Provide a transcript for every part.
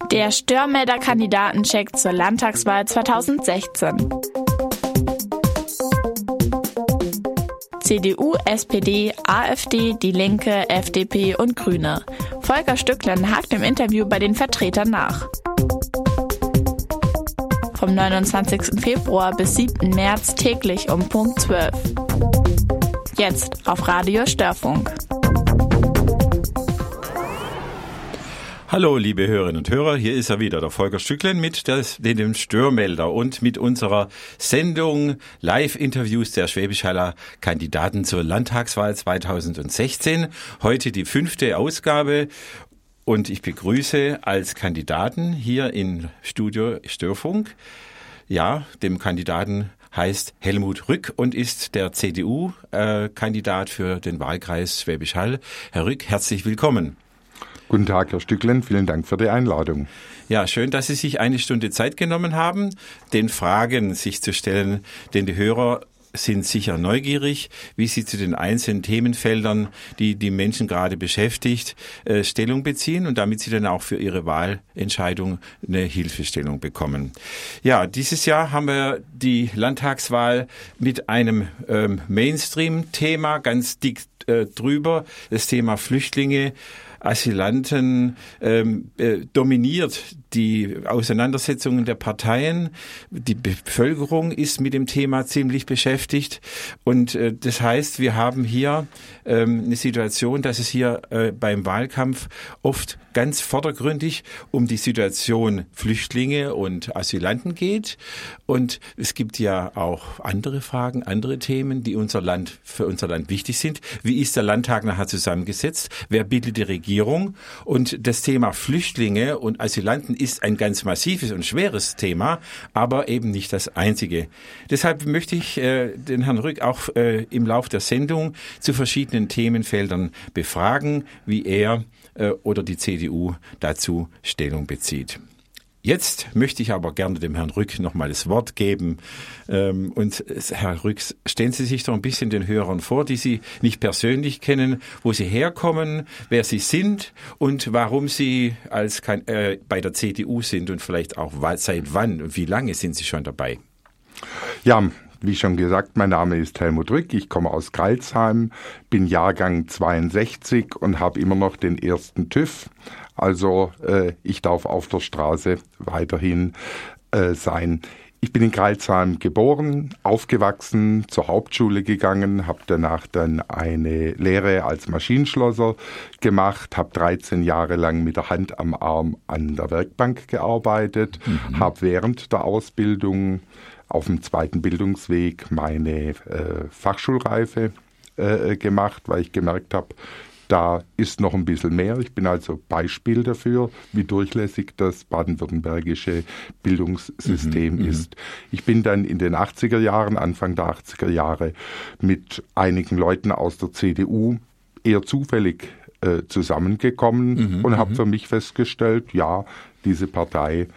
Der Störmelder-Kandidatencheck zur Landtagswahl 2016. CDU, SPD, AfD, Die Linke, FDP und Grüne. Volker Stücklen hakt im Interview bei den Vertretern nach. Vom 29. Februar bis 7. März täglich um Punkt 12. Jetzt auf Radio Störfunk. Hallo, liebe Hörerinnen und Hörer, hier ist er wieder, der Volker Stücklen mit dem Störmelder und mit unserer Sendung Live-Interviews der Schwäbisch Haller Kandidaten zur Landtagswahl 2016. Heute die 5. Ausgabe und ich begrüße als Kandidaten hier im Studio Störfunk, ja, dem Kandidaten heißt Helmut Rück und ist der CDU-Kandidat für den Wahlkreis Schwäbisch Hall. Herr Rück, herzlich willkommen. Guten Tag, Herr Stücklen. Vielen Dank für die Einladung. Ja, schön, dass Sie sich eine Stunde Zeit genommen haben, den Fragen sich zu stellen, denn die Hörer sind sicher neugierig, wie Sie zu den einzelnen Themenfeldern, die die Menschen gerade beschäftigt, Stellung beziehen und damit Sie dann auch für Ihre Wahlentscheidung eine Hilfestellung bekommen. Ja, dieses Jahr haben wir die Landtagswahl mit einem Mainstream-Thema ganz dick drüber, das Thema Flüchtlinge, Asylanten dominiert die Auseinandersetzungen der Parteien. Die Bevölkerung ist mit dem Thema ziemlich beschäftigt. Und das heißt, wir haben hier eine Situation, dass es hier beim Wahlkampf oft ganz vordergründig um die Situation Flüchtlinge und Asylanten geht. Und es gibt ja auch andere Fragen, andere Themen, die für unser Land wichtig sind. Wie ist der Landtag nachher zusammengesetzt? Wer bildet die Regierung? Und das Thema Flüchtlinge und Asylanten ist ein ganz massives und schweres Thema, aber eben nicht das einzige. Deshalb möchte ich den Herrn Rück auch im Lauf der Sendung zu verschiedenen Themenfeldern befragen, wie er oder die CDU dazu Stellung bezieht. Jetzt möchte ich aber gerne dem Herrn Rück nochmal das Wort geben. Und Herr Rück, stellen Sie sich doch ein bisschen den Hörern vor, die Sie nicht persönlich kennen, wo Sie herkommen, wer Sie sind und warum Sie bei der CDU sind und vielleicht auch seit wann und wie lange sind Sie schon dabei? Ja, wie schon gesagt, mein Name ist Helmut Rück, ich komme aus Crailsheim, bin Jahrgang 62 und habe immer noch den ersten TÜV. Also ich darf auf der Straße weiterhin sein. Ich bin in Crailsheim geboren, aufgewachsen, zur Hauptschule gegangen, habe danach dann eine Lehre als Maschinenschlosser gemacht, habe 13 Jahre lang mit der Hand am Arm an der Werkbank gearbeitet, habe während der Ausbildung auf dem zweiten Bildungsweg meine Fachschulreife gemacht, weil ich gemerkt habe, da ist noch ein bisschen mehr. Ich bin also Beispiel dafür, wie durchlässig das baden-württembergische Bildungssystem ist. Ich bin dann in den 80er Jahren, Anfang der 80er Jahre, mit einigen Leuten aus der CDU eher zufällig zusammengekommen und habe für mich festgestellt, ja, diese Partei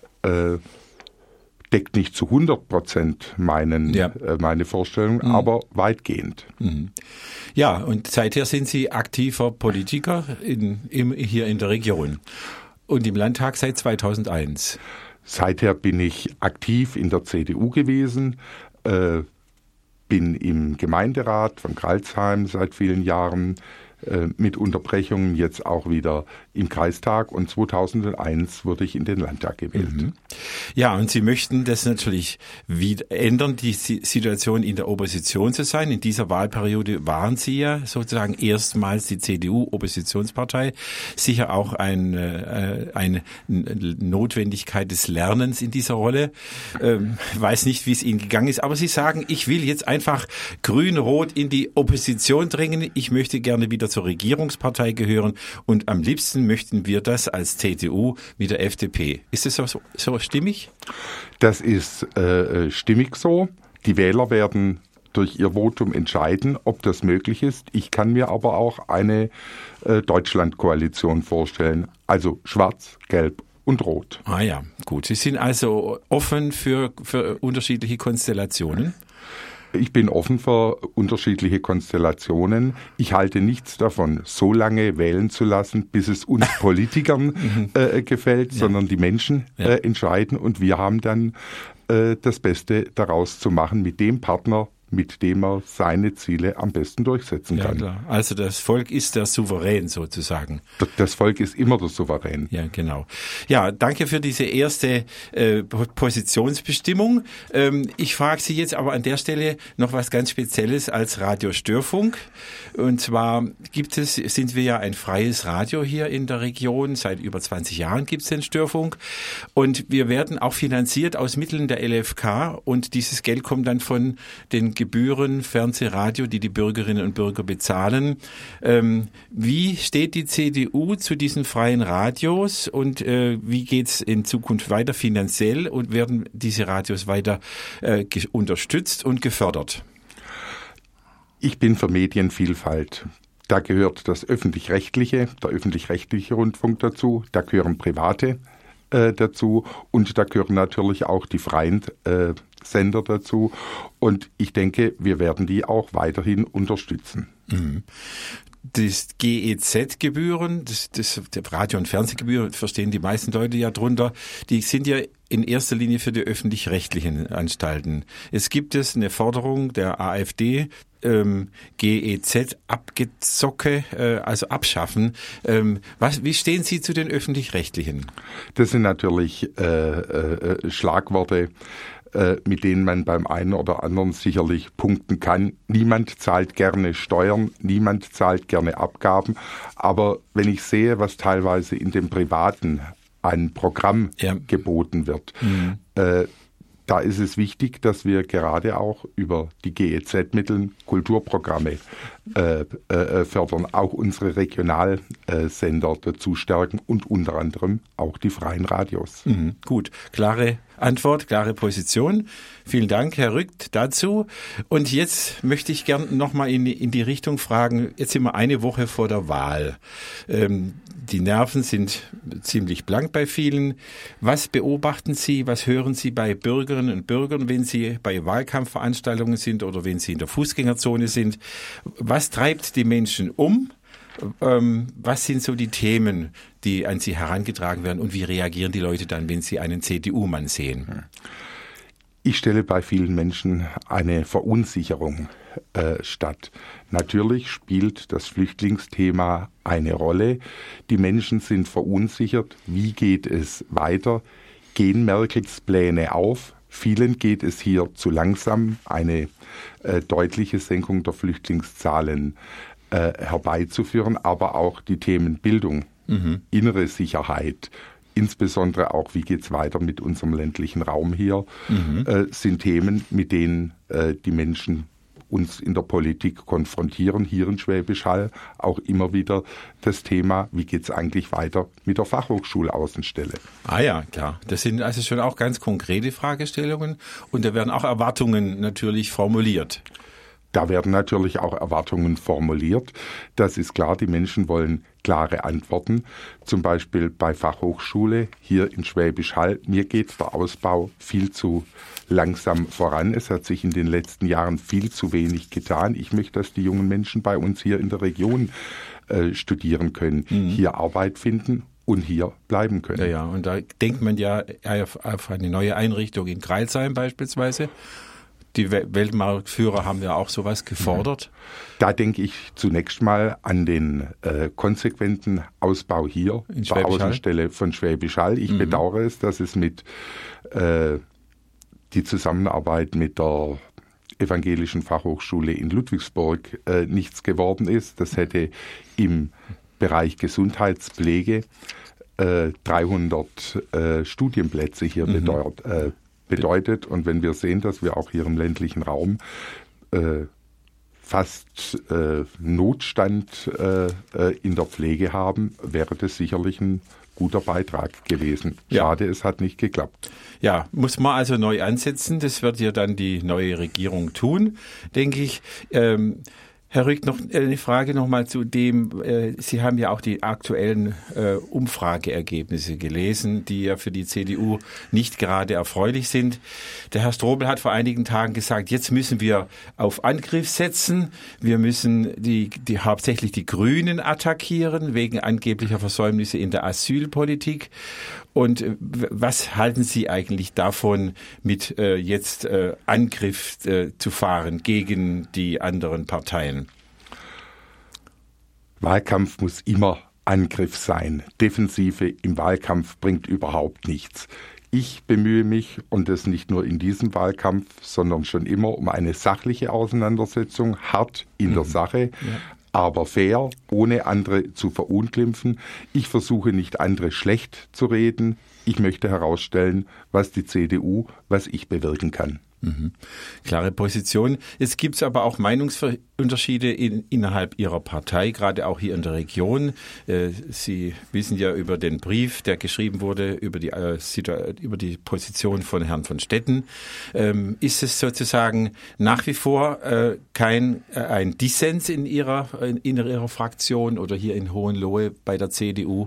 deckt nicht zu 100% meine Vorstellung, aber weitgehend. Ja, und seither sind Sie aktiver Politiker hier in der Region und im Landtag seit 2001. Seither bin ich aktiv in der CDU gewesen, bin im Gemeinderat von Crailsheim seit vielen Jahren, mit Unterbrechungen jetzt auch wieder im Kreistag und 2001 wurde ich in den Landtag gewählt. Ja, und Sie möchten das natürlich wieder ändern, die Situation in der Opposition zu sein. In dieser Wahlperiode waren Sie ja sozusagen erstmals die CDU-Oppositionspartei. Sicher auch eine Notwendigkeit des Lernens in dieser Rolle. Weiß nicht, wie es Ihnen gegangen ist, aber Sie sagen, ich will jetzt einfach grün-rot in die Opposition drängen. Ich möchte gerne wieder zur Regierungspartei gehören und am liebsten möchten wir das als CDU mit der FDP. Ist das so stimmig? Das ist stimmig so. Die Wähler werden durch ihr Votum entscheiden, ob das möglich ist. Ich kann mir aber auch eine Deutschlandkoalition vorstellen. Also schwarz, gelb und rot. Ah ja, gut. Sie sind also offen für unterschiedliche Konstellationen? Ich bin offen für unterschiedliche Konstellationen. Ich halte nichts davon, so lange wählen zu lassen, bis es uns Politikern gefällt, sondern die Menschen entscheiden und wir haben dann das Beste daraus zu machen mit dem Partner, mit dem er seine Ziele am besten durchsetzen kann. Ja, klar. Also das Volk ist der Souverän sozusagen. Das Volk ist immer der Souverän. Ja, genau. Ja, danke für diese erste Positionsbestimmung. Ich frage Sie jetzt aber an der Stelle noch was ganz Spezielles als Radiostörfunk. Und zwar sind wir ja ein freies Radio hier in der Region. Seit über 20 Jahren gibt es den Störfunk. Und wir werden auch finanziert aus Mitteln der LFK. Und dieses Geld kommt dann von den Gebühren, Fernsehradio, die Bürgerinnen und Bürger bezahlen. Wie steht die CDU zu diesen freien Radios und wie geht's in Zukunft weiter finanziell und werden diese Radios weiter unterstützt und gefördert? Ich bin für Medienvielfalt. Da gehört der öffentlich-rechtliche Rundfunk dazu, da gehören private dazu und da gehören natürlich auch die freien Sender dazu und ich denke, wir werden die auch weiterhin unterstützen. Mhm. Das GEZ-Gebühren, das Radio- und Fernsehgebühren, verstehen die meisten Leute ja drunter, die sind ja in erster Linie für die öffentlich-rechtlichen Anstalten. Es gibt eine Forderung der AfD, GEZ-Abgezocke, also abschaffen. Wie stehen Sie zu den öffentlich-rechtlichen? Das sind natürlich Schlagworte, mit denen man beim einen oder anderen sicherlich punkten kann. Niemand zahlt gerne Steuern, niemand zahlt gerne Abgaben. Aber wenn ich sehe, was teilweise in dem Privaten an Programm geboten wird, da ist es wichtig, dass wir gerade auch über die GEZ-Mittel Kulturprogramme fördern, auch unsere Regionalsender dazu stärken und unter anderem auch die freien Radios. Mhm, gut, klare Antwort, klare Position. Vielen Dank, Herr Rügt, dazu. Und jetzt möchte ich gern nochmal in die Richtung fragen, jetzt sind wir eine Woche vor der Wahl. Die Nerven sind ziemlich blank bei vielen. Was beobachten Sie, was hören Sie bei Bürgerinnen und Bürgern, wenn Sie bei Wahlkampfveranstaltungen sind oder wenn Sie in der Fußgängerzone sind? Was treibt die Menschen um? Was sind so die Themen, die an Sie herangetragen werden und wie reagieren die Leute dann, wenn sie einen CDU-Mann sehen? Ich stelle bei vielen Menschen eine Verunsicherung statt. Natürlich spielt das Flüchtlingsthema eine Rolle. Die Menschen sind verunsichert. Wie geht es weiter? Gehen Merkels Pläne auf? Vielen geht es hier zu langsam, eine deutliche Senkung der Flüchtlingszahlen herbeizuführen, aber auch die Themen Bildung, innere Sicherheit, insbesondere auch, wie geht's weiter mit unserem ländlichen Raum hier, sind Themen, mit denen die Menschen uns in der Politik konfrontieren. Hier in Schwäbisch Hall auch immer wieder das Thema, wie geht's eigentlich weiter mit der Fachhochschulaußenstelle? Ah ja, klar. Das sind also schon auch ganz konkrete Fragestellungen und da werden auch Erwartungen natürlich formuliert. Da werden natürlich auch Erwartungen formuliert. Das ist klar, die Menschen wollen klare Antworten. Zum Beispiel bei Fachhochschule hier in Schwäbisch Hall. Mir geht der Ausbau viel zu langsam voran. Es hat sich in den letzten Jahren viel zu wenig getan. Ich möchte, dass die jungen Menschen bei uns hier in der Region studieren können, hier Arbeit finden und hier bleiben können. Ja, und da denkt man ja auf eine neue Einrichtung in Crailsheim beispielsweise. Die Weltmarktführer haben ja auch sowas gefordert. Da denke ich zunächst mal an den konsequenten Ausbau hier in der Außenstelle von Schwäbisch Hall. Ich bedauere es, dass es mit die Zusammenarbeit mit der Evangelischen Fachhochschule in Ludwigsburg nichts geworden ist. Das hätte im Bereich Gesundheitspflege 300 Studienplätze hier bedeutet. Und wenn wir sehen, dass wir auch hier im ländlichen Raum fast Notstand in der Pflege haben, wäre das sicherlich ein guter Beitrag gewesen. Schade, es hat nicht geklappt. Ja, muss man also neu ansetzen. Das wird ja dann die neue Regierung tun, denke ich. Herr Rüegg, noch eine Frage nochmal zu dem, Sie haben ja auch die aktuellen Umfrageergebnisse gelesen, die ja für die CDU nicht gerade erfreulich sind. Der Herr Strobel hat vor einigen Tagen gesagt, jetzt müssen wir auf Angriff setzen, wir müssen hauptsächlich die Grünen attackieren, wegen angeblicher Versäumnisse in der Asylpolitik. Und was halten Sie eigentlich davon, mit jetzt Angriff zu fahren gegen die anderen Parteien? Wahlkampf muss immer Angriff sein. Defensive im Wahlkampf bringt überhaupt nichts. Ich bemühe mich, und das nicht nur in diesem Wahlkampf, sondern schon immer, um eine sachliche Auseinandersetzung, hart in der Sache, aber fair, ohne andere zu verunglimpfen. Ich versuche nicht, andere schlecht zu reden. Ich möchte herausstellen, was die CDU, was ich bewirken kann. Klare Position. Jetzt gibt es aber auch Meinungsunterschiede innerhalb Ihrer Partei, gerade auch hier in der Region. Sie wissen ja über den Brief, der geschrieben wurde, über die Position von Herrn von Stetten. Ist es sozusagen nach wie vor ein Dissens in Ihrer Fraktion oder hier in Hohenlohe bei der CDU?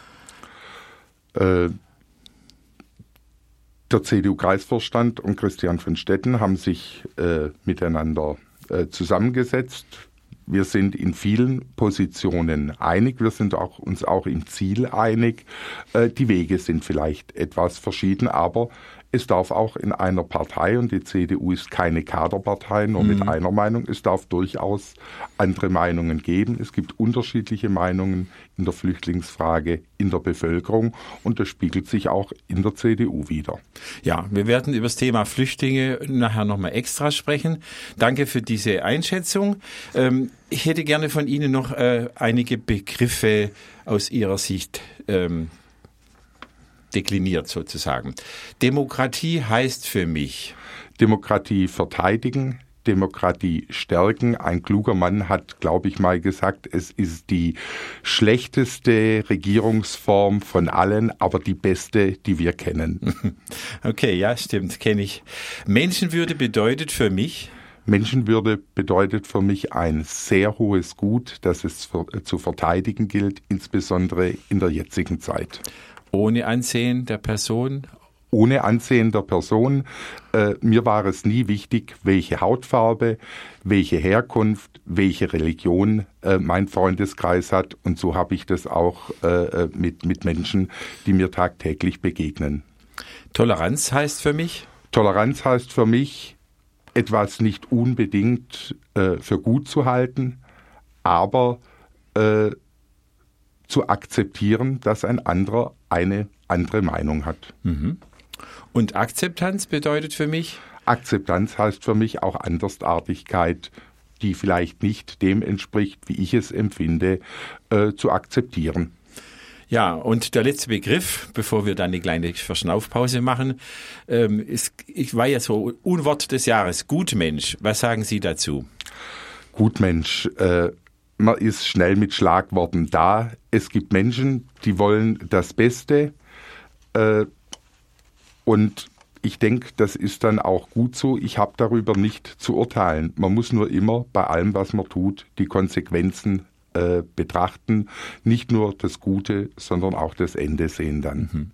Der CDU-Kreisvorstand und Christian von Stetten haben sich miteinander zusammengesetzt. Wir sind in vielen Positionen einig. Wir sind uns auch im Ziel einig. Die Wege sind vielleicht etwas verschieden, aber es darf auch in einer Partei, und die CDU ist keine Kaderpartei, nur mit einer Meinung, es darf durchaus andere Meinungen geben. Es gibt unterschiedliche Meinungen in der Flüchtlingsfrage in der Bevölkerung und das spiegelt sich auch in der CDU wider. Ja, wir werden über das Thema Flüchtlinge nachher nochmal extra sprechen. Danke für diese Einschätzung. Ich hätte gerne von Ihnen noch einige Begriffe aus Ihrer Sicht dekliniert sozusagen. Demokratie heißt für mich: Demokratie verteidigen, Demokratie stärken. Ein kluger Mann hat, glaube ich, mal gesagt, es ist die schlechteste Regierungsform von allen, aber die beste, die wir kennen. Okay, ja, stimmt, kenne ich. Menschenwürde bedeutet für mich? Menschenwürde bedeutet für mich ein sehr hohes Gut, das es zu verteidigen gilt, insbesondere in der jetzigen Zeit. Ohne Ansehen der Person? Ohne Ansehen der Person. Mir war es nie wichtig, welche Hautfarbe, welche Herkunft, welche Religion mein Freundeskreis hat. Und so habe ich das auch mit Menschen, die mir tagtäglich begegnen. Toleranz heißt für mich? Toleranz heißt für mich, etwas nicht unbedingt für gut zu halten, aber zu akzeptieren, dass ein anderer eine andere Meinung hat. Und Akzeptanz bedeutet für mich? Akzeptanz heißt für mich auch Andersartigkeit, die vielleicht nicht dem entspricht, wie ich es empfinde, zu akzeptieren. Ja, und der letzte Begriff, bevor wir dann eine kleine Verschnaufpause machen, ich war ja so Unwort des Jahres, Gutmensch. Was sagen Sie dazu? Gutmensch, man ist schnell mit Schlagworten da. Es gibt Menschen, die wollen das Beste. Und ich denke, das ist dann auch gut so. Ich habe darüber nicht zu urteilen. Man muss nur immer bei allem, was man tut, die Konsequenzen betrachten. Nicht nur das Gute, sondern auch das Ende sehen dann.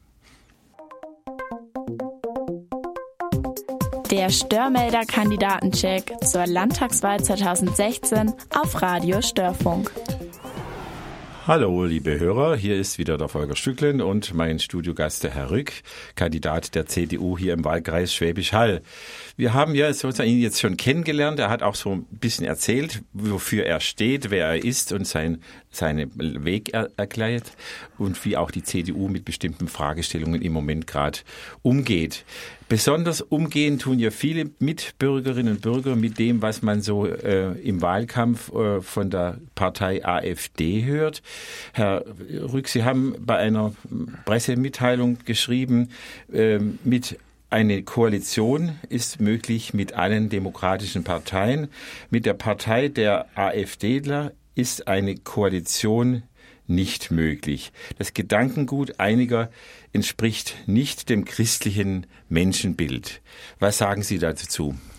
Der Störmelder-Kandidatencheck zur Landtagswahl 2016 auf Radio Störfunk. Hallo, liebe Hörer, hier ist wieder der Volker Stücklen und mein Studiogast, der Herr Rüegg, Kandidat der CDU hier im Wahlkreis Schwäbisch Hall. Wir haben ja sozusagen ihn jetzt schon kennengelernt. Er hat auch so ein bisschen erzählt, wofür er steht, wer er ist und seinen Weg erklärt und wie auch die CDU mit bestimmten Fragestellungen im Moment gerade umgeht. Besonders umgehen tun ja viele Mitbürgerinnen und Bürger mit dem, was man so im Wahlkampf von der Partei AfD hört. Herr Rüegg, Sie haben bei einer Pressemitteilung geschrieben, eine Koalition ist möglich mit allen demokratischen Parteien. Mit der Partei der AfDler ist eine Koalition nicht möglich. Das Gedankengut einiger entspricht nicht dem christlichen Menschenbild. Was sagen Sie dazu?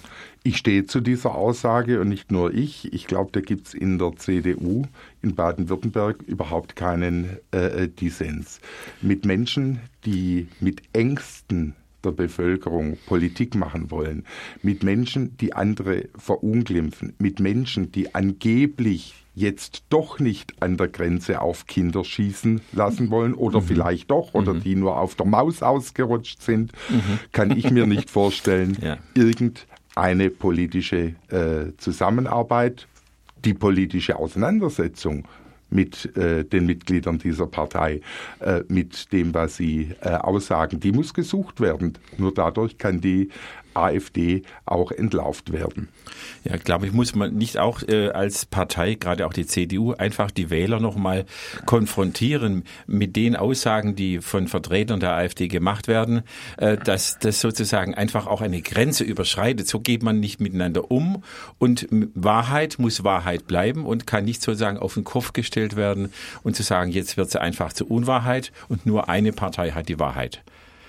Ich stehe zu dieser Aussage und nicht nur ich. Ich glaube, da gibt es in der CDU in Baden-Württemberg überhaupt keinen Dissens. Mit Menschen, die mit Ängsten der Bevölkerung Politik machen wollen, mit Menschen, die andere verunglimpfen, mit Menschen, die angeblich jetzt doch nicht an der Grenze auf Kinder schießen lassen wollen oder vielleicht doch oder die nur auf der Maus ausgerutscht sind, kann ich mir nicht vorstellen, irgendeine politische Zusammenarbeit, die politische Auseinandersetzung mit den Mitgliedern dieser Partei, mit dem, was sie aussagen, die muss gesucht werden. Nur dadurch kann die AfD auch entlarvt werden. Ja, glaube ich, muss man nicht auch als Partei, gerade auch die CDU, einfach die Wähler nochmal konfrontieren mit den Aussagen, die von Vertretern der AfD gemacht werden, dass das sozusagen einfach auch eine Grenze überschreitet. So geht man nicht miteinander um und Wahrheit muss Wahrheit bleiben und kann nicht sozusagen auf den Kopf gestellt werden und zu sagen, jetzt wird sie einfach zur Unwahrheit und nur eine Partei hat die Wahrheit.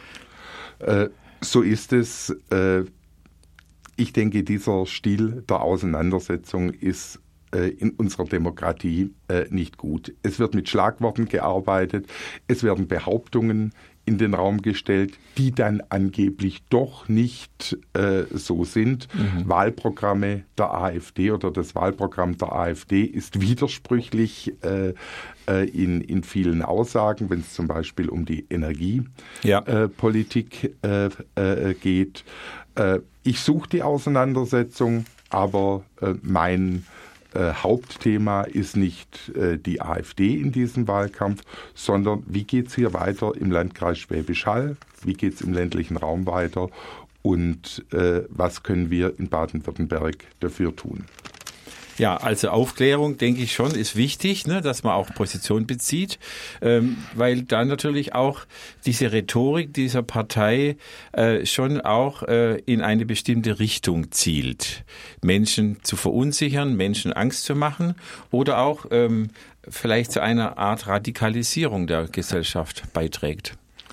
So ist es. Ich denke, dieser Stil der Auseinandersetzung ist in unserer Demokratie nicht gut. Es wird mit Schlagworten gearbeitet, es werden Behauptungen in den Raum gestellt, die dann angeblich doch nicht so sind. Wahlprogramme der AfD oder das Wahlprogramm der AfD ist widersprüchlich in vielen Aussagen, wenn es zum Beispiel um die Energiepolitik geht. Ich suche die Auseinandersetzung, aber mein Hauptthema ist nicht die AfD in diesem Wahlkampf, sondern wie geht es hier weiter im Landkreis Schwäbisch Hall, wie geht es im ländlichen Raum weiter und was können wir in Baden-Württemberg dafür tun. Ja, also Aufklärung, denke ich schon, ist wichtig, ne, dass man auch Position bezieht, weil da natürlich auch diese Rhetorik dieser Partei schon auch in eine bestimmte Richtung zielt. Menschen zu verunsichern, Menschen Angst zu machen oder auch vielleicht zu einer Art Radikalisierung der Gesellschaft beiträgt.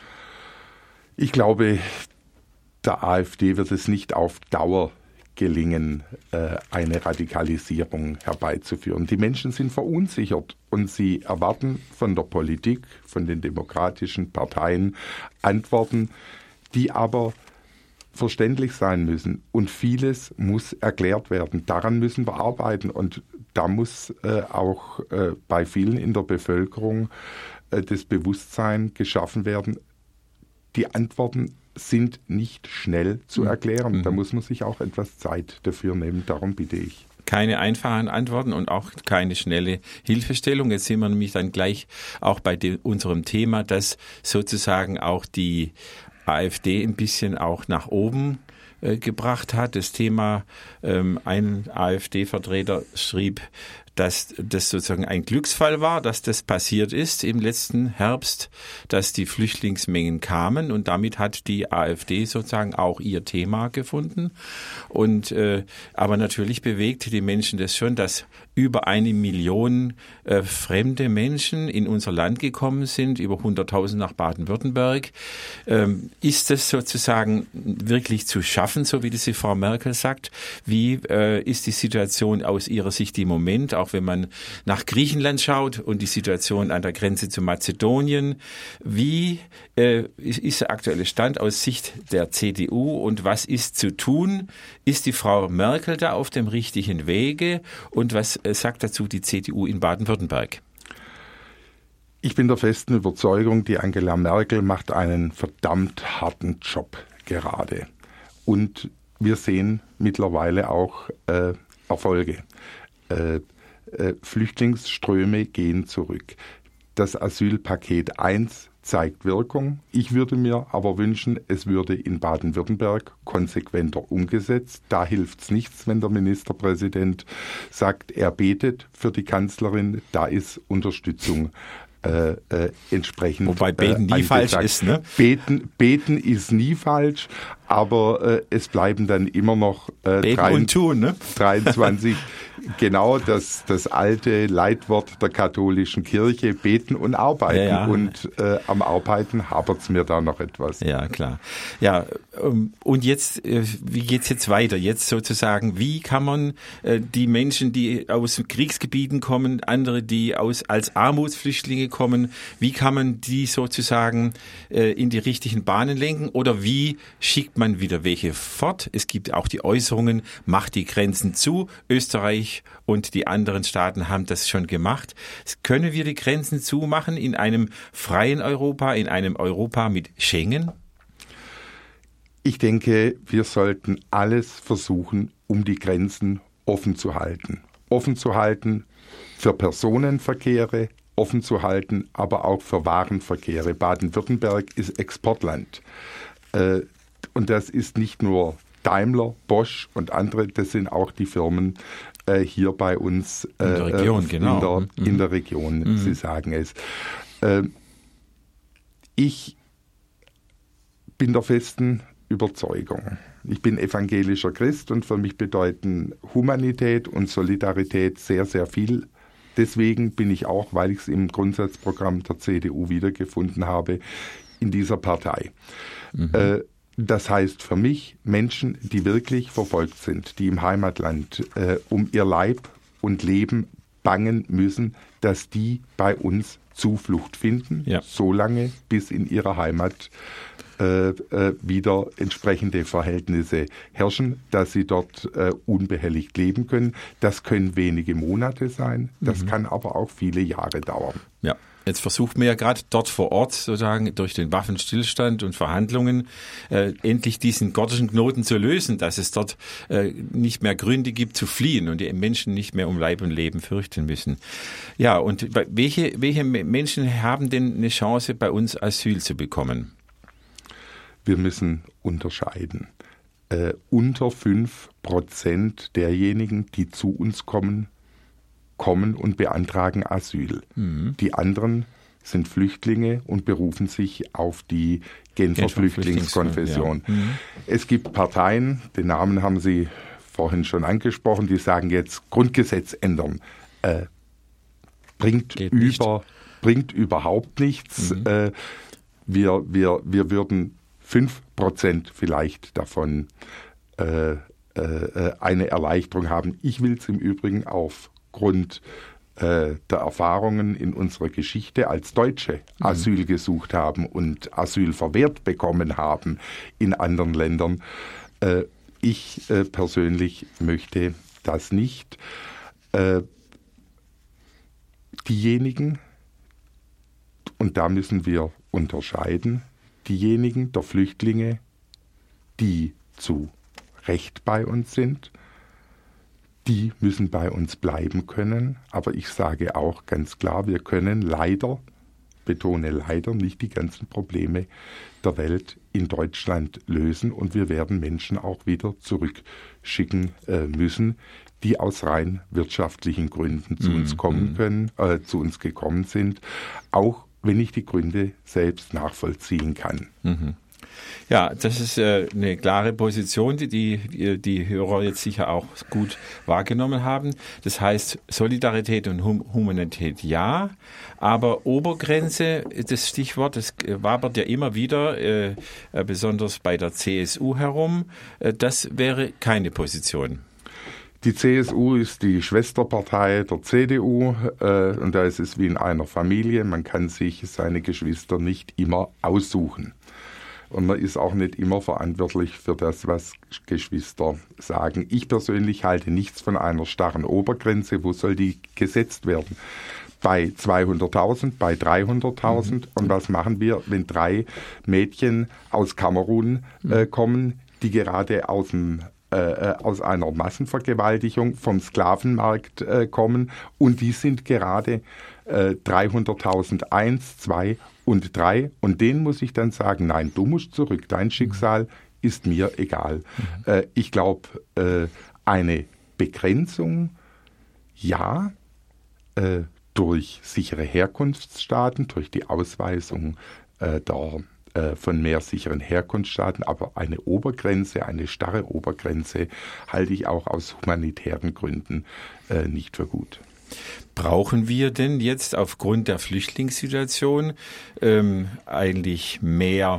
Ich glaube, der AfD wird es nicht auf Dauer gelingen, eine Radikalisierung herbeizuführen. Die Menschen sind verunsichert und sie erwarten von der Politik, von den demokratischen Parteien Antworten, die aber verständlich sein müssen. Und vieles muss erklärt werden. Daran müssen wir arbeiten. Und da muss auch bei vielen in der Bevölkerung das Bewusstsein geschaffen werden, die Antworten sind nicht schnell zu erklären. Da muss man sich auch etwas Zeit dafür nehmen. Darum bitte ich. Keine einfachen Antworten und auch keine schnelle Hilfestellung. Jetzt sind wir nämlich dann gleich auch bei unserem Thema, dass sozusagen auch die AfD ein bisschen auch nach oben gebracht hat. Das Thema, ein AfD-Vertreter schrieb, dass das sozusagen ein Glücksfall war, dass das passiert ist im letzten Herbst, dass die Flüchtlingsmengen kamen und damit hat die AfD sozusagen auch ihr Thema gefunden. Und aber natürlich bewegt die Menschen das schon, dass über 1 Million fremde Menschen in unser Land gekommen sind, über 100.000 nach Baden-Württemberg. Ist das sozusagen wirklich zu schaffen, so wie das die Frau Merkel sagt? Wie ist die Situation aus ihrer Sicht im Moment, auch wenn man nach Griechenland schaut und die Situation an der Grenze zu Mazedonien? Wie ist der aktuelle Stand aus Sicht der CDU und was ist zu tun? Ist die Frau Merkel da auf dem richtigen Wege und was sagt dazu die CDU in Baden-Württemberg? Ich bin der festen Überzeugung, die Angela Merkel macht einen verdammt harten Job gerade. Und wir sehen mittlerweile auch Erfolge. Flüchtlingsströme gehen zurück. Das Asylpaket 1 zeigt Wirkung. Ich würde mir aber wünschen, es würde in Baden-Württemberg konsequenter umgesetzt. Da hilft es nichts, wenn der Ministerpräsident sagt, er betet für die Kanzlerin. Da ist Unterstützung entsprechend. Wobei Beten nie falsch ist, ne? Beten ist nie falsch, Aber es bleiben dann immer noch und tun, ne? 23, genau das alte Leitwort der katholischen Kirche, beten und arbeiten. Ja. Und am Arbeiten hapert's mir da noch etwas. Ja, klar. Ja, und jetzt, wie geht's jetzt weiter? Jetzt sozusagen, wie kann man die Menschen, die aus Kriegsgebieten kommen, andere, die als Armutsflüchtlinge kommen, wie kann man die sozusagen in die richtigen Bahnen lenken? Oder wie schickt man wieder welche fort? Es gibt auch die Äußerungen, macht die Grenzen zu. Österreich und die anderen Staaten haben das schon gemacht. Können wir die Grenzen zumachen in einem freien Europa, in einem Europa mit Schengen? Ich denke, wir sollten alles versuchen, um die Grenzen offen zu halten. Offen zu halten für Personenverkehre, offen zu halten, aber auch für Warenverkehre. Baden-Württemberg ist Exportland. Und das ist nicht nur Daimler, Bosch und andere, das sind auch die Firmen hier bei uns in der Region, genau. In der Region, Sie sagen es. Ich bin der festen Überzeugung. Ich bin evangelischer Christ und für mich bedeuten Humanität und Solidarität sehr, sehr viel. Deswegen bin ich auch, weil ich es im Grundsatzprogramm der CDU wiedergefunden habe, in dieser Partei. Das heißt für mich, Menschen, die wirklich verfolgt sind, die im Heimatland um ihr Leib und Leben bangen müssen, dass die bei uns Zuflucht finden, solange bis in ihrer Heimat wieder entsprechende Verhältnisse herrschen, dass sie dort unbehelligt leben können. Das können wenige Monate sein, das kann aber auch viele Jahre dauern. Ja. Jetzt versucht man ja gerade dort vor Ort sozusagen durch den Waffenstillstand und Verhandlungen endlich diesen gordischen Knoten zu lösen, dass es dort nicht mehr Gründe gibt zu fliehen und die Menschen nicht mehr um Leib und Leben fürchten müssen. Ja, und welche Menschen haben denn eine Chance, bei uns Asyl zu bekommen? Wir müssen unterscheiden. Unter 5% derjenigen, die zu uns kommen und beantragen Asyl. Die anderen sind Flüchtlinge und berufen sich auf die Genfer Flüchtlingskonvention. Ja. Es gibt Parteien, den Namen haben Sie vorhin schon angesprochen, die sagen jetzt Grundgesetz ändern. Bringt überhaupt nichts. Wir würden 5% vielleicht davon eine Erleichterung haben. Ich will es im Übrigen aufgrund der Erfahrungen in unserer Geschichte als Deutsche Asyl gesucht haben und Asyl verwehrt bekommen haben in anderen Ländern. Ich persönlich möchte das nicht. Diejenigen, und da müssen wir unterscheiden, diejenigen der Flüchtlinge, die zu Recht bei uns sind, die müssen bei uns bleiben können. Aber ich sage auch ganz klar, wir können leider, betone leider, nicht die ganzen Probleme der Welt in Deutschland lösen. Und wir werden Menschen auch wieder zurückschicken müssen, die aus rein wirtschaftlichen Gründen zu uns kommen können, zu uns gekommen sind, auch wenn ich die Gründe selbst nachvollziehen kann. Ja, das ist eine klare Position, die Hörer jetzt sicher auch gut wahrgenommen haben. Das heißt, Solidarität und Humanität ja, aber Obergrenze, das Stichwort, das wabert ja immer wieder, besonders bei der CSU herum, das wäre keine Position. Die CSU ist die Schwesterpartei der CDU und da ist es wie in einer Familie. Man kann sich seine Geschwister nicht immer aussuchen. Und man ist auch nicht immer verantwortlich für das, was Geschwister sagen. Ich persönlich halte nichts von einer starren Obergrenze. Wo soll die gesetzt werden? Bei 200.000, bei 300.000. Und was machen wir, wenn 3 Mädchen aus Kamerun kommen, die gerade aus einer Massenvergewaltigung vom Sklavenmarkt kommen und die sind gerade 300.000, 1, 2 und 3 und denen muss ich dann sagen, nein, du musst zurück, dein Schicksal ist mir egal. Ich glaube, eine Begrenzung, ja, durch sichere Herkunftsstaaten, durch die Ausweisung der von mehr sicheren Herkunftsstaaten, aber eine Obergrenze, eine starre Obergrenze halte ich auch aus humanitären Gründen nicht für gut. Brauchen wir denn jetzt aufgrund der Flüchtlingssituation eigentlich mehr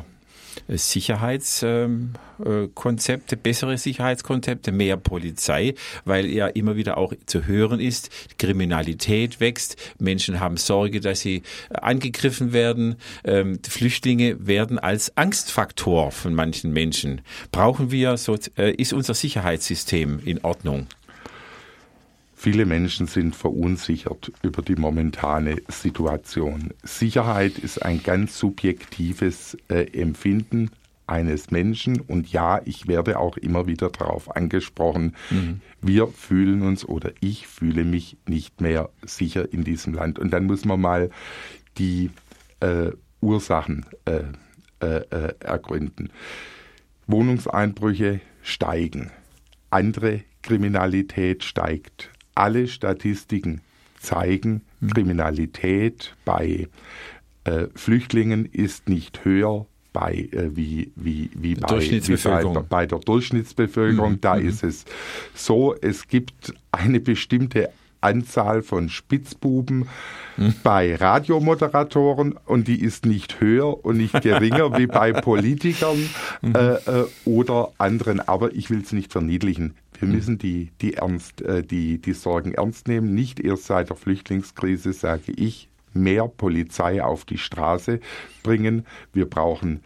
Sicherheitskonzepte, bessere Sicherheitskonzepte, mehr Polizei, weil ja immer wieder auch zu hören ist, Kriminalität wächst, Menschen haben Sorge, dass sie angegriffen werden, Flüchtlinge werden als Angstfaktor von manchen Menschen. Brauchen wir ist unser Sicherheitssystem in Ordnung? Viele Menschen sind verunsichert über die momentane Situation. Sicherheit ist ein ganz subjektives Empfinden eines Menschen. Und ja, ich werde auch immer wieder darauf angesprochen, wir fühlen uns oder ich fühle mich nicht mehr sicher in diesem Land. Und dann muss man mal die Ursachen ergründen. Wohnungseinbrüche steigen, andere Kriminalität steigt. Alle Statistiken zeigen, Kriminalität bei Flüchtlingen ist nicht höher wie bei der Durchschnittsbevölkerung. Da ist es so, es gibt eine bestimmte Anzahl von Spitzbuben bei Radiomoderatoren und die ist nicht höher und nicht geringer wie bei Politikern oder anderen. Aber ich will es nicht verniedlichen. Wir müssen die Sorgen ernst nehmen. Nicht erst seit der Flüchtlingskrise sage ich, mehr Polizei auf die Straße bringen. Wir brauchen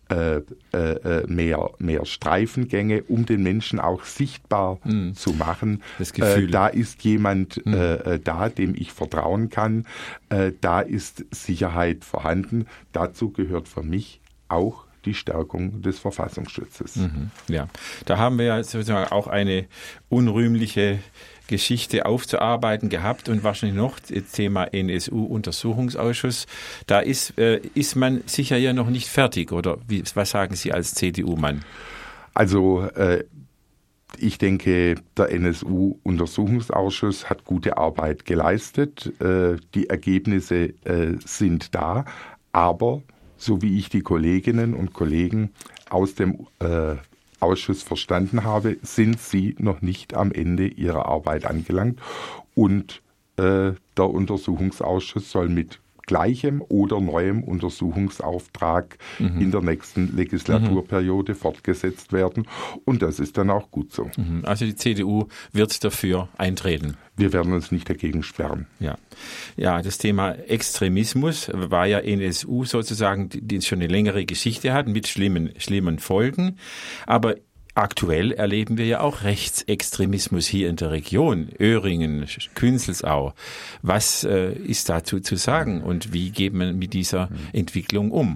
mehr Streifengänge, um den Menschen auch sichtbar zu machen. Das Gefühl. Da ist jemand da, dem ich vertrauen kann. Da ist Sicherheit vorhanden. Dazu gehört für mich auch die Stärkung des Verfassungsschutzes. Ja, da haben wir ja sozusagen auch eine unrühmliche Geschichte aufzuarbeiten gehabt und wahrscheinlich noch das Thema NSU-Untersuchungsausschuss. Da ist man sicher ja noch nicht fertig, oder was sagen Sie als CDU-Mann? Also ich denke, der NSU-Untersuchungsausschuss hat gute Arbeit geleistet. Die Ergebnisse sind da, aber so wie ich die Kolleginnen und Kollegen aus dem Ausschuss verstanden habe, sind sie noch nicht am Ende ihrer Arbeit angelangt. Und der Untersuchungsausschuss soll mit gleichem oder neuem Untersuchungsauftrag in der nächsten Legislaturperiode fortgesetzt werden. Und das ist dann auch gut so. Also die CDU wird dafür eintreten. Wir werden uns nicht dagegen sperren. Ja, das Thema Extremismus war ja NSU sozusagen, die schon eine längere Geschichte hat mit schlimmen Folgen. Aber aktuell erleben wir ja auch Rechtsextremismus hier in der Region, Öhringen, Künzelsau. Was ist dazu zu sagen und wie geht man mit dieser Entwicklung um?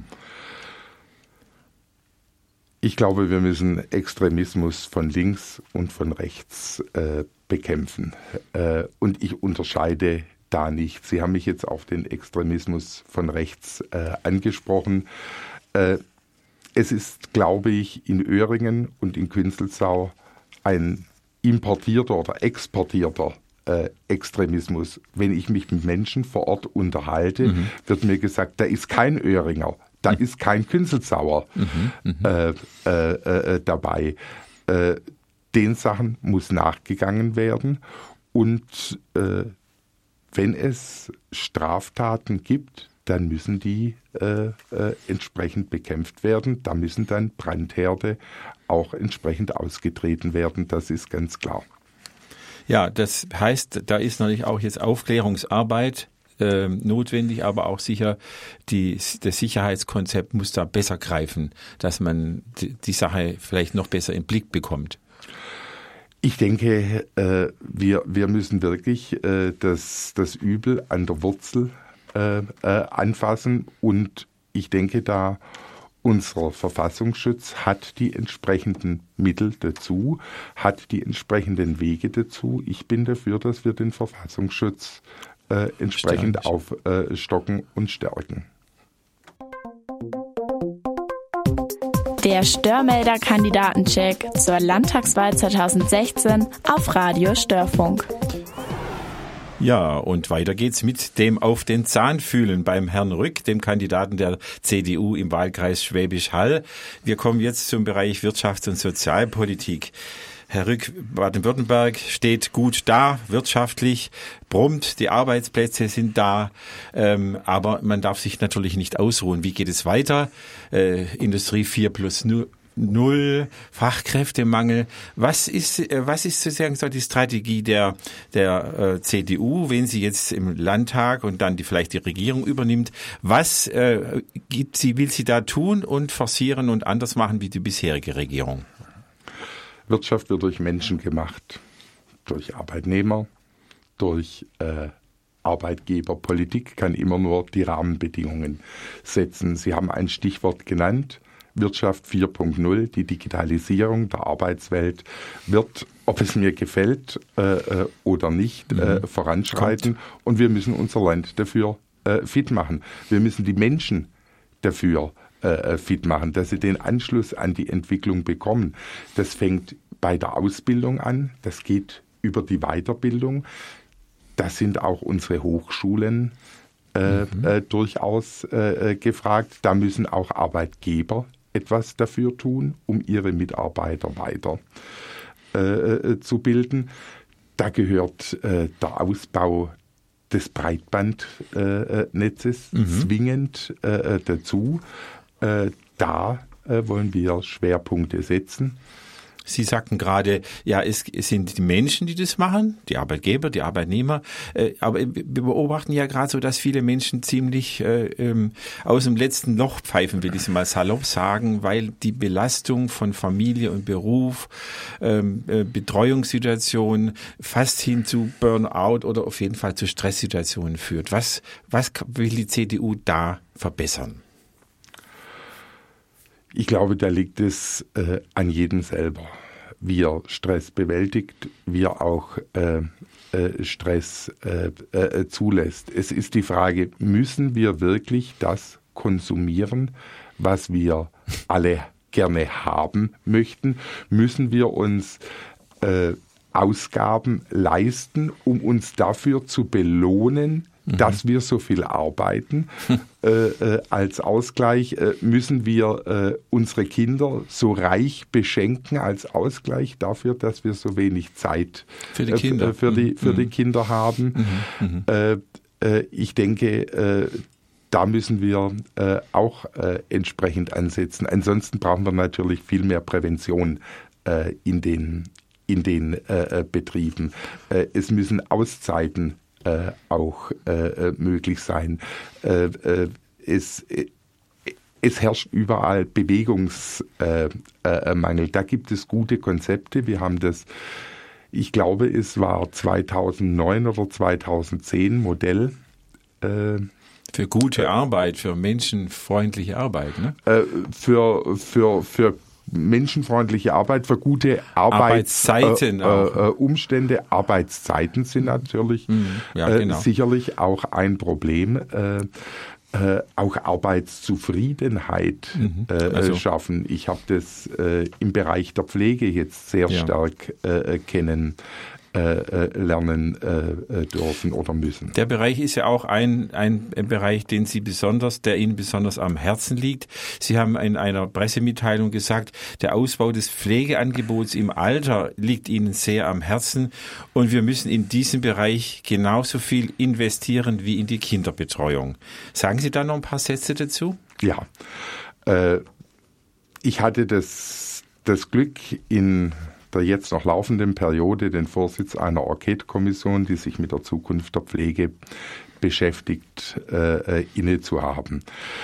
Ich glaube, wir müssen Extremismus von links und von rechts bekämpfen. Und ich unterscheide da nicht. Sie haben mich jetzt auf den Extremismus von rechts angesprochen. Es ist, glaube ich, in Öhringen und in Künzelsau ein importierter oder exportierter Extremismus. Wenn ich mich mit Menschen vor Ort unterhalte, wird mir gesagt, da ist kein Öhringer, da ist kein Künzelsauer dabei. Den Sachen muss nachgegangen werden und wenn es Straftaten gibt, dann müssen die entsprechend bekämpft werden. Da müssen dann Brandherde auch entsprechend ausgetreten werden. Das ist ganz klar. Ja, das heißt, da ist natürlich auch jetzt Aufklärungsarbeit notwendig, aber auch sicher das Sicherheitskonzept muss da besser greifen, dass man die Sache vielleicht noch besser im Blick bekommt. Ich denke, wir müssen wirklich das Übel an der Wurzel anfassen und ich denke da, unser Verfassungsschutz hat die entsprechenden Mittel dazu, hat die entsprechenden Wege dazu. Ich bin dafür, dass wir den Verfassungsschutz entsprechend aufstocken und stärken. Der Störmelder-Kandidatencheck zur Landtagswahl 2016 auf Radio Störfunk. Ja, und weiter geht's mit dem auf den Zahn fühlen beim Herrn Rück, dem Kandidaten der CDU im Wahlkreis Schwäbisch Hall. Wir kommen jetzt zum Bereich Wirtschafts- und Sozialpolitik. Herr Rück, Baden-Württemberg steht gut da, wirtschaftlich, brummt, die Arbeitsplätze sind da, aber man darf sich natürlich nicht ausruhen. Wie geht es weiter? Industrie 4+0, Fachkräftemangel. Was ist sozusagen so die Strategie der CDU, wenn sie jetzt im Landtag und dann vielleicht die Regierung übernimmt? Was will sie da tun und forcieren und anders machen wie die bisherige Regierung? Wirtschaft wird durch Menschen gemacht, durch Arbeitnehmer, durch Arbeitgeber. Politik kann immer nur die Rahmenbedingungen setzen. Sie haben ein Stichwort genannt, Wirtschaft 4.0, die Digitalisierung der Arbeitswelt wird, ob es mir gefällt oder nicht, voranschreiten. Und wir müssen unser Land dafür fit machen. Wir müssen die Menschen dafür fit machen, dass sie den Anschluss an die Entwicklung bekommen. Das fängt bei der Ausbildung an, das geht über die Weiterbildung. Da sind auch unsere Hochschulen durchaus gefragt. Da müssen auch Arbeitgeber etwas dafür tun, um ihre Mitarbeiter weiter zu bilden. Da gehört der Ausbau des Breitbandnetzes zwingend dazu. Da wollen wir Schwerpunkte setzen. Sie sagten gerade, ja, es sind die Menschen, die das machen, die Arbeitgeber, die Arbeitnehmer. Aber wir beobachten ja gerade so, dass viele Menschen ziemlich aus dem letzten Loch pfeifen, will ich es mal salopp sagen, weil die Belastung von Familie und Beruf, Betreuungssituation fast hin zu Burnout oder auf jeden Fall zu Stresssituationen führt. Was will die CDU da verbessern? Ich glaube, da liegt es an jedem selber, wie er Stress bewältigt, wie er auch Stress zulässt. Es ist die Frage, müssen wir wirklich das konsumieren, was wir alle gerne haben möchten? Müssen wir uns Ausgaben leisten, um uns dafür zu belohnen, dass wir so viel arbeiten? Als Ausgleich müssen wir unsere Kinder so reich beschenken als Ausgleich dafür, dass wir so wenig Zeit für die Kinder haben. Ich denke, da müssen wir auch entsprechend ansetzen. Ansonsten brauchen wir natürlich viel mehr Prävention in den Betrieben. Es müssen Auszeiten auch möglich sein. Es herrscht überall Bewegungsmangel. Da gibt es gute Konzepte. Wir haben das, ich glaube, es war 2009 oder 2010 Modell. Für gute Arbeit, für menschenfreundliche Arbeit, ne? Für menschenfreundliche Arbeit, für gute Arbeitszeiten Umstände. Arbeitszeiten sind natürlich sicherlich auch ein Problem. Auch Arbeitszufriedenheit schaffen. Ich habe das im Bereich der Pflege jetzt sehr stark lernen dürfen oder müssen. Der Bereich ist ja auch ein Bereich, der Ihnen besonders am Herzen liegt. Sie haben in einer Pressemitteilung gesagt, der Ausbau des Pflegeangebots im Alter liegt Ihnen sehr am Herzen und wir müssen in diesem Bereich genauso viel investieren wie in die Kinderbetreuung. Sagen Sie da noch ein paar Sätze dazu? Ja, ich hatte das Glück, in der jetzt noch laufenden Periode den Vorsitz einer Enquete-Kommission, die sich mit der Zukunft der Pflege beschäftigt, inne zu haben.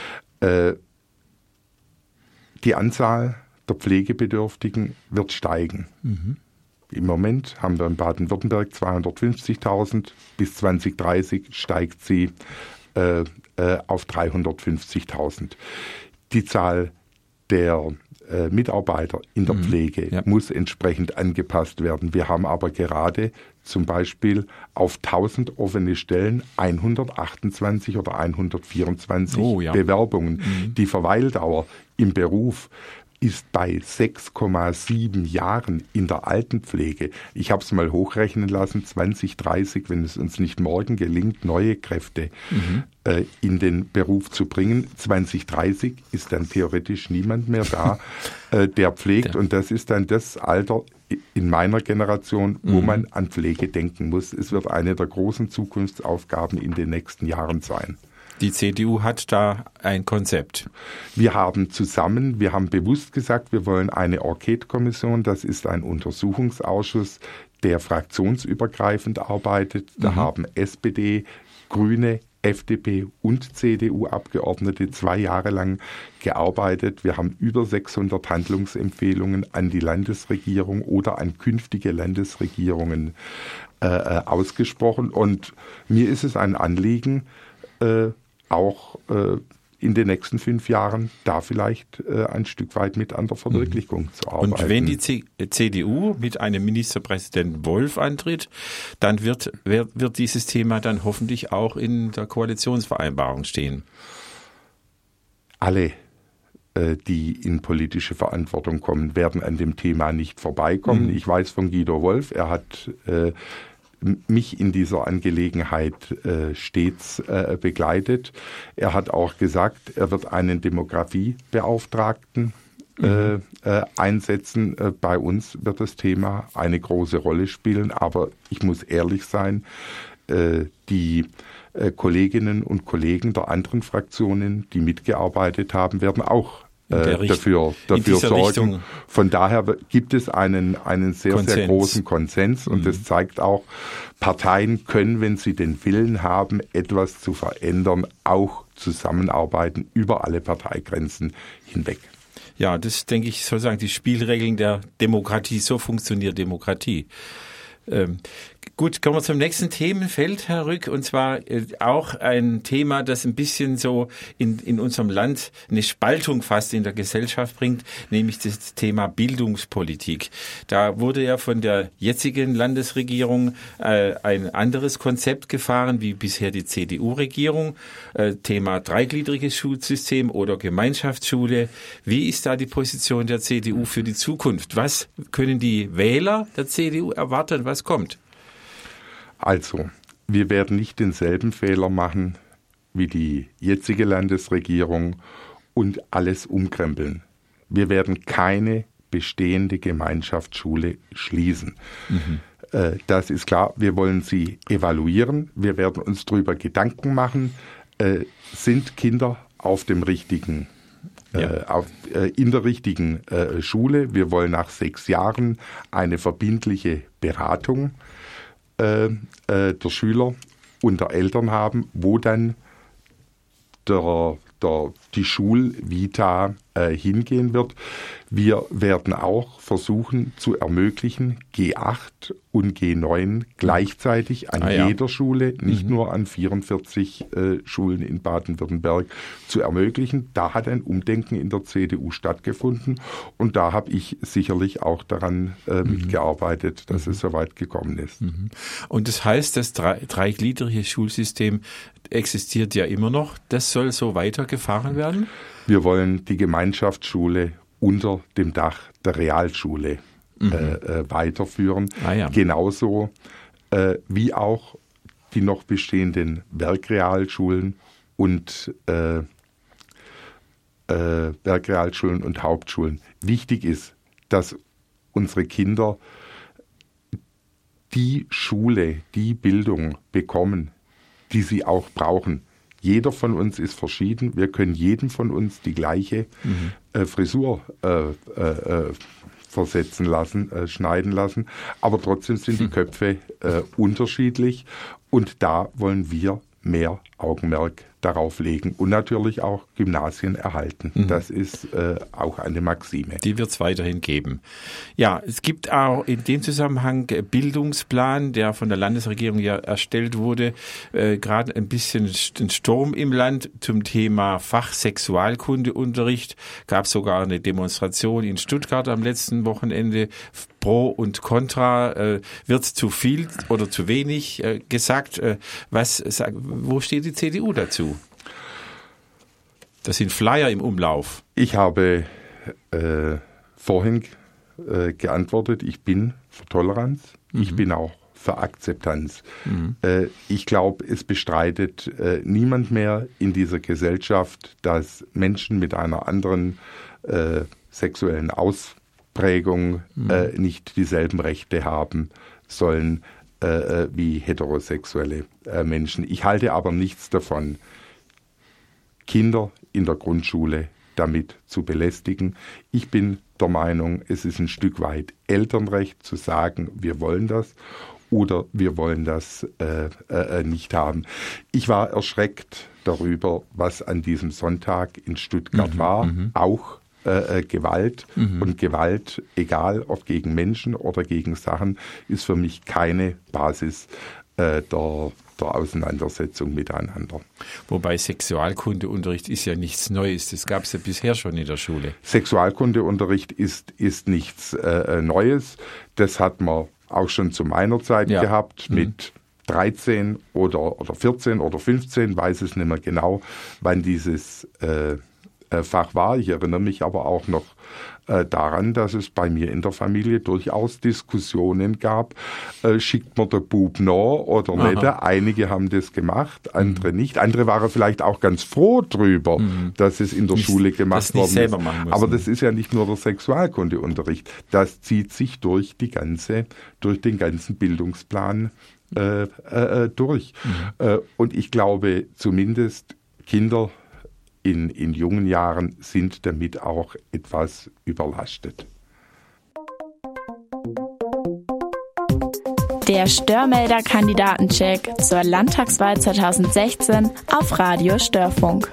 Die Anzahl der Pflegebedürftigen wird steigen. Im Moment haben wir in Baden-Württemberg 250.000. Bis 2030 steigt sie auf 350.000. Die Zahl der Mitarbeiter in der Pflege muss entsprechend angepasst werden. Wir haben aber gerade zum Beispiel auf 1000 offene Stellen 128 oder 124 Bewerbungen. Die Verweildauer im Beruf ist bei 6,7 Jahren in der Altenpflege. Ich habe es mal hochrechnen lassen, 2030, wenn es uns nicht morgen gelingt, neue Kräfte in den Beruf zu bringen. 2030 ist dann theoretisch niemand mehr da, der pflegt. Und das ist dann das Alter in meiner Generation, wo man an Pflege denken muss. Es wird eine der großen Zukunftsaufgaben in den nächsten Jahren sein. Die CDU hat da ein Konzept. Wir haben bewusst gesagt, wir wollen eine Enquete-Kommission. Das ist ein Untersuchungsausschuss, der fraktionsübergreifend arbeitet. Da haben SPD, Grüne, FDP und CDU-Abgeordnete 2 Jahre lang gearbeitet. Wir haben über 600 Handlungsempfehlungen an die Landesregierung oder an künftige Landesregierungen ausgesprochen. Und mir ist es ein Anliegen, auch in den nächsten 5 Jahren da vielleicht ein Stück weit mit an der Verwirklichung zu arbeiten. Und wenn die CDU mit einem Ministerpräsidenten Wolf antritt, dann wird dieses Thema dann hoffentlich auch in der Koalitionsvereinbarung stehen. Alle, die in politische Verantwortung kommen, werden an dem Thema nicht vorbeikommen. Ich weiß von Guido Wolf, er hat mich in dieser Angelegenheit stets begleitet. Er hat auch gesagt, er wird einen Demografiebeauftragten einsetzen. Bei uns wird das Thema eine große Rolle spielen, aber ich muss ehrlich sein, die Kolleginnen und Kollegen der anderen Fraktionen, die mitgearbeitet haben, werden auch dafür sorgen. Richtung. Von daher gibt es einen sehr, sehr großen Konsens und das zeigt auch, Parteien können, wenn sie den Willen haben, etwas zu verändern, auch zusammenarbeiten über alle Parteigrenzen hinweg. Ja, das denke ich sozusagen die Spielregeln der Demokratie, so funktioniert Demokratie. Gut, kommen wir zum nächsten Themenfeld, Herr Rück, und zwar auch ein Thema, das ein bisschen so in unserem Land eine Spaltung fast in der Gesellschaft bringt, nämlich das Thema Bildungspolitik. Da wurde ja von der jetzigen Landesregierung ein anderes Konzept gefahren, wie bisher die CDU-Regierung, Thema dreigliedriges Schulsystem oder Gemeinschaftsschule. Wie ist da die Position der CDU für die Zukunft? Was können die Wähler der CDU erwarten? Was kommt? Also, wir werden nicht denselben Fehler machen wie die jetzige Landesregierung und alles umkrempeln. Wir werden keine bestehende Gemeinschaftsschule schließen. Das ist klar, wir wollen sie evaluieren, wir werden uns darüber Gedanken machen, sind Kinder auf dem richtigen in der richtigen Schule. Wir wollen nach 6 Jahren eine verbindliche Beratung der Schüler und der Eltern haben, wo dann die Schulvita hingehen wird. Wir werden auch versuchen zu ermöglichen, G8 und G9 gleichzeitig an jeder Schule, nicht nur an 44 Schulen in Baden-Württemberg, zu ermöglichen. Da hat ein Umdenken in der CDU stattgefunden und da habe ich sicherlich auch daran mitgearbeitet, dass es soweit gekommen ist. Und das heißt, das dreigliedrige Schulsystem existiert ja immer noch. Das soll so weitergefahren werden? Wir wollen die Gemeinschaftsschule unter dem Dach der Realschule weiterführen. Genauso wie auch die noch bestehenden Werkrealschulen und Hauptschulen. Wichtig ist, dass unsere Kinder die Schule, die Bildung bekommen, die sie auch brauchen. Jeder von uns ist verschieden. Wir können jedem von uns die gleiche Frisur versetzen lassen, schneiden lassen. Aber trotzdem sind die Köpfe unterschiedlich. Und da wollen wir mehr Augenmerk darauf legen und natürlich auch Gymnasien erhalten. Das ist auch eine Maxime. Die wird es weiterhin geben. Ja, es gibt auch in dem Zusammenhang Bildungsplan, der von der Landesregierung ja erstellt wurde, gerade ein bisschen ein Sturm im Land zum Thema Fachsexualkundeunterricht. Gab sogar eine Demonstration in Stuttgart am letzten Wochenende. Pro und Contra, wird zu viel oder zu wenig gesagt. Wo steht die CDU dazu? Das sind Flyer im Umlauf. Ich habe vorhin geantwortet, ich bin für Toleranz, ich bin auch für Akzeptanz. Ich glaube, es bestreitet niemand mehr in dieser Gesellschaft, dass Menschen mit einer anderen sexuellen Ausprägung nicht dieselben Rechte haben sollen wie heterosexuelle Menschen. Ich halte aber nichts davon, Kinder in der Grundschule damit zu belästigen. Ich bin der Meinung, es ist ein Stück weit Elternrecht zu sagen, wir wollen das oder wir wollen das nicht haben. Ich war erschreckt darüber, was an diesem Sonntag in Stuttgart war, auch Gewalt. Und Gewalt, egal ob gegen Menschen oder gegen Sachen, ist für mich keine Basis der Auseinandersetzung miteinander. Wobei Sexualkundeunterricht ist ja nichts Neues. Das gab es ja bisher schon in der Schule. Sexualkundeunterricht ist nichts Neues. Das hat man auch schon zu meiner Zeit gehabt mit 13 oder 14 oder 15, weiß es nicht mehr genau, wann dieses Fach war. Ich erinnere mich aber auch noch daran, dass es bei mir in der Familie durchaus Diskussionen gab, schickt man der Bub noch oder nicht. Einige haben das gemacht, andere nicht. Andere waren vielleicht auch ganz froh drüber, dass es in der Schule gemacht worden ist. Aber das ist ja nicht nur der Sexualkundeunterricht. Das zieht sich durch den ganzen Bildungsplan durch. Und ich glaube, zumindest Kinder in jungen Jahren sind damit auch etwas überlastet. Der Störmelder-Kandidatencheck zur Landtagswahl 2016 auf Radio Störfunk.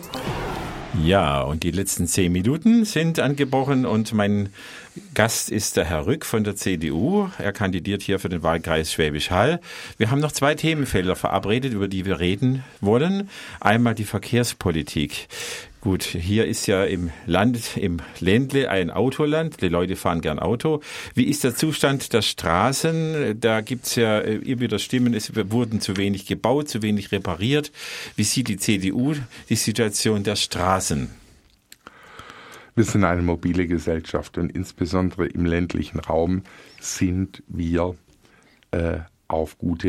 Ja, und die letzten 10 Minuten sind angebrochen und mein Gast ist der Herr Rück von der CDU. Er kandidiert hier für den Wahlkreis Schwäbisch Hall. Wir haben noch 2 Themenfelder verabredet, über die wir reden wollen. Einmal die Verkehrspolitik. Gut, hier ist ja im Ländle ein Autoland. Die Leute fahren gern Auto. Wie ist der Zustand der Straßen? Da gibt's ja immer wieder Stimmen, es wurden zu wenig gebaut, zu wenig repariert. Wie sieht die CDU die Situation der Straßen? Wir sind eine mobile Gesellschaft und insbesondere im ländlichen Raum sind wir auf gut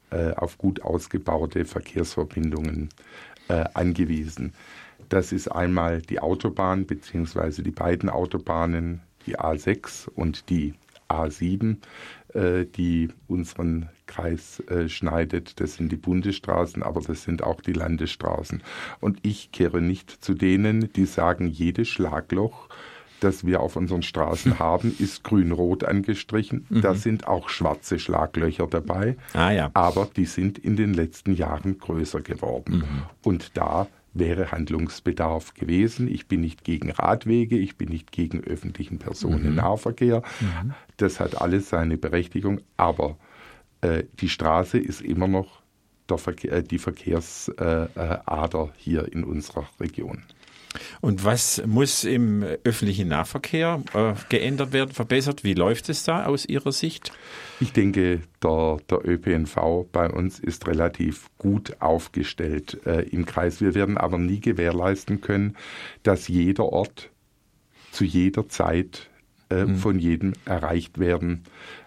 ausgebaute Verkehrsverbindungen angewiesen. Das ist einmal die Autobahn bzw. die beiden Autobahnen, die A6 und die A7, die unseren Kreis schneidet. Das sind die Bundesstraßen, aber das sind auch die Landesstraßen. Und ich kehre nicht zu denen, die sagen, jedes Schlagloch, das wir auf unseren Straßen haben, ist grün-rot angestrichen. Da sind auch schwarze Schlaglöcher dabei, aber die sind in den letzten Jahren größer geworden. Und da wäre Handlungsbedarf gewesen. Ich bin nicht gegen Radwege, ich bin nicht gegen öffentlichen Personennahverkehr. Das hat alles seine Berechtigung, aber die Straße ist immer noch die Verkehrsader hier in unserer Region. Und was muss im öffentlichen Nahverkehr geändert werden, verbessert? Wie läuft es da aus Ihrer Sicht? Ich denke, der ÖPNV bei uns ist relativ gut aufgestellt im Kreis. Wir werden aber nie gewährleisten können, dass jeder Ort zu jeder Zeit von jedem erreicht werden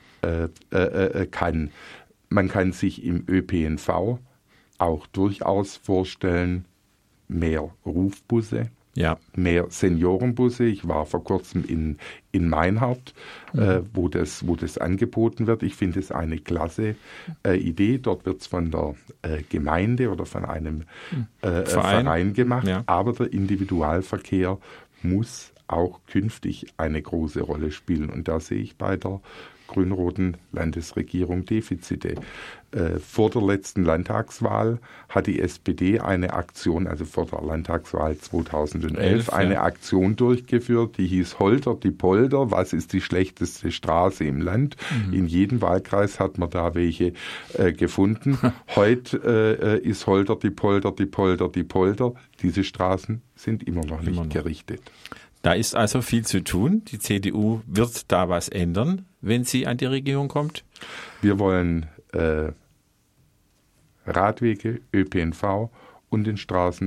kann. Man kann sich im ÖPNV auch durchaus vorstellen, mehr Rufbusse, mehr Seniorenbusse. Ich war vor kurzem in Meinhardt, wo das angeboten wird. Ich finde es eine klasse Idee. Dort wird es von der Gemeinde oder von einem Verein gemacht. Ja. Aber der Individualverkehr muss auch künftig eine große Rolle spielen. Und da sehe ich bei der grün-roten Landesregierung Defizite. Vor der letzten Landtagswahl hat die SPD eine Aktion, also vor der Landtagswahl 2011, eine Aktion durchgeführt, die hieß Holter die Polder, was ist die schlechteste Straße im Land? In jedem Wahlkreis hat man da welche gefunden. Heute ist Holter die Polder, die Polder, die Polder. Diese Straßen sind immer noch nicht gerichtet. Da ist also viel zu tun. Die CDU wird da was ändern, wenn sie an die Regierung kommt? Wir wollen Radwege, ÖPNV und den Straßenbau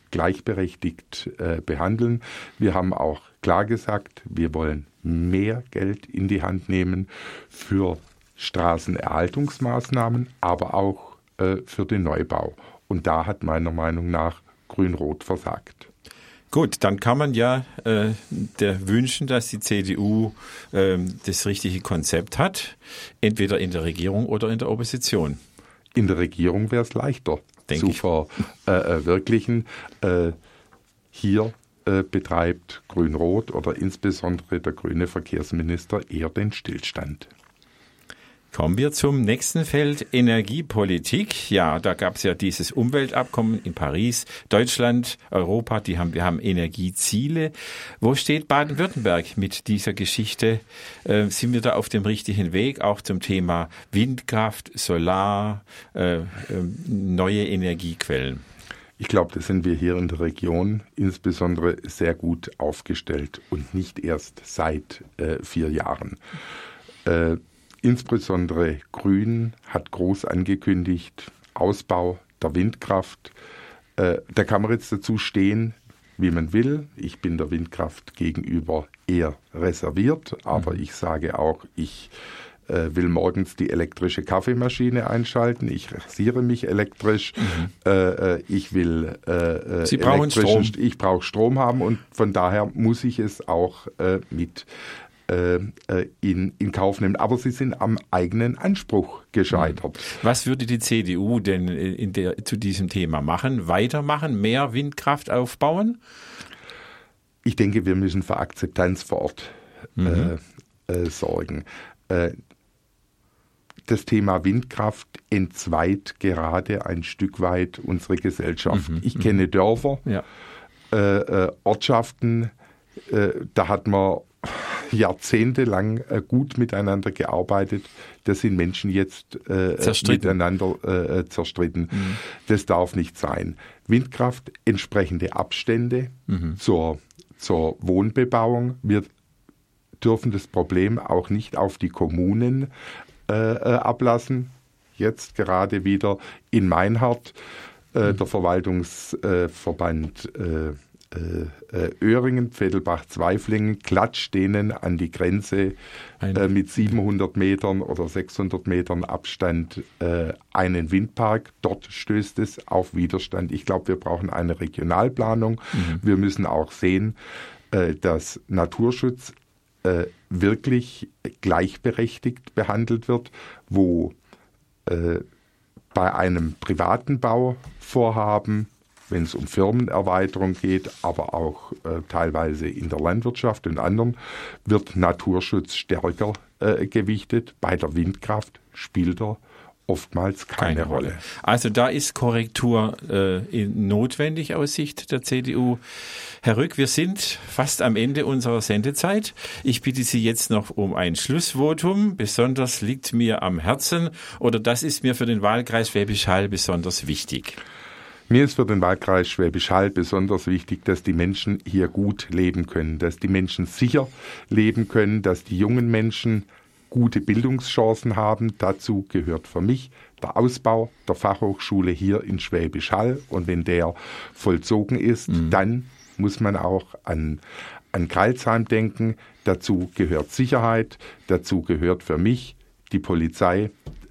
gleichberechtigt behandeln. Wir haben auch klar gesagt, wir wollen mehr Geld in die Hand nehmen für Straßenerhaltungsmaßnahmen, aber auch für den Neubau. Und da hat meiner Meinung nach Grün-Rot versagt. Gut, dann kann man ja wünschen, dass die CDU das richtige Konzept hat, entweder in der Regierung oder in der Opposition. In der Regierung wäre es leichter zu verwirklichen. Hier betreibt Grün-Rot oder insbesondere der grüne Verkehrsminister eher den Stillstand. Kommen wir zum nächsten Feld, Energiepolitik. Ja, da gab es ja dieses Umweltabkommen in Paris. Deutschland, Europa, wir haben Energieziele. Wo steht Baden-Württemberg mit dieser Geschichte? Sind wir da auf dem richtigen Weg, auch zum Thema Windkraft, Solar, neue Energiequellen? Ich glaube, da sind wir hier in der Region insbesondere sehr gut aufgestellt und nicht erst seit 4 Jahren. Insbesondere Grün hat groß angekündigt, Ausbau der Windkraft. Da kann man jetzt dazu stehen, wie man will. Ich bin der Windkraft gegenüber eher reserviert, aber ich sage auch, ich will morgens die elektrische Kaffeemaschine einschalten. Ich rasiere mich elektrisch. Ich will Sie brauchen Strom. Ich brauche Strom haben und von daher muss ich es auch mit in Kauf nehmen. Aber sie sind am eigenen Anspruch gescheitert. Was würde die CDU denn zu diesem Thema machen? Weitermachen? Mehr Windkraft aufbauen? Ich denke, wir müssen für Akzeptanz vor Ort sorgen. Das Thema Windkraft entzweit gerade ein Stück weit unsere Gesellschaft. Ich kenne Dörfer, Ortschaften, da hat man jahrzehntelang gut miteinander gearbeitet. Da sind Menschen jetzt miteinander zerstritten. Das darf nicht sein. Windkraft, entsprechende Abstände zur Wohnbebauung. Wir dürfen das Problem auch nicht auf die Kommunen ablassen. Jetzt gerade wieder in Meinhardt, der Verwaltungsverband Öhringen, Pfedelbach-Zweiflingen klatscht denen an die Grenze mit 700 Metern oder 600 Metern Abstand einen Windpark. Dort stößt es auf Widerstand. Ich glaube, wir brauchen eine Regionalplanung. Wir müssen auch sehen, dass Naturschutz wirklich gleichberechtigt behandelt wird, wo bei einem privaten Bauvorhaben, wenn es um Firmenerweiterung geht, aber auch teilweise in der Landwirtschaft und anderen, wird Naturschutz stärker gewichtet. Bei der Windkraft spielt er oftmals keine Rolle. Also da ist Korrektur notwendig aus Sicht der CDU. Herr Rück, wir sind fast am Ende unserer Sendezeit. Ich bitte Sie jetzt noch um ein Schlussvotum. Besonders liegt mir am Herzen oder das ist mir für den Wahlkreis Schwäbisch Hall besonders wichtig. Mir ist für den Wahlkreis Schwäbisch Hall besonders wichtig, dass die Menschen hier gut leben können, dass die Menschen sicher leben können, dass die jungen Menschen gute Bildungschancen haben. Dazu gehört für mich der Ausbau der Fachhochschule hier in Schwäbisch Hall. Und wenn der vollzogen ist, dann muss man auch an Crailsheim denken. Dazu gehört Sicherheit. Dazu gehört für mich die Polizei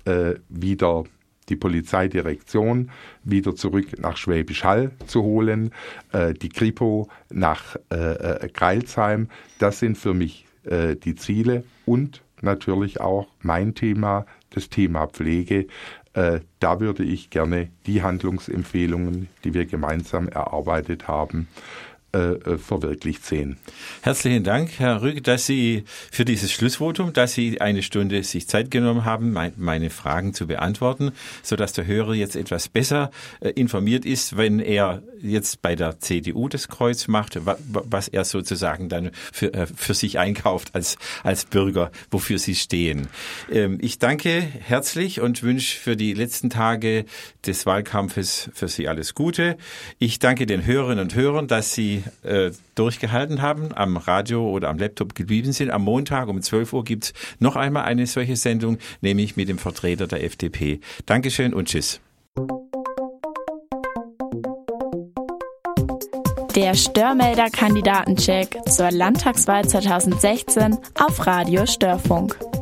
die Polizeidirektion wieder zurück nach Schwäbisch Hall zu holen, die Kripo nach Crailsheim. Das sind für mich die Ziele und natürlich auch mein Thema, das Thema Pflege. Da würde ich gerne die Handlungsempfehlungen, die wir gemeinsam erarbeitet haben, verwirklicht sehen. Herzlichen Dank, Herr Rück, dass Sie für dieses Schlussvotum, dass Sie eine Stunde sich Zeit genommen haben, meine Fragen zu beantworten, sodass der Hörer jetzt etwas besser informiert ist, wenn er jetzt bei der CDU das Kreuz macht, was er sozusagen dann für sich einkauft als Bürger, wofür Sie stehen. Ich danke herzlich und wünsche für die letzten Tage des Wahlkampfes für Sie alles Gute. Ich danke den Hörerinnen und Hörern, dass Sie durchgehalten haben, am Radio oder am Laptop geblieben sind. Am Montag um 12 Uhr gibt es noch einmal eine solche Sendung, nämlich mit dem Vertreter der FDP. Dankeschön und tschüss. Der Störmelder-Kandidatencheck zur Landtagswahl 2016 auf Radio Störfunk.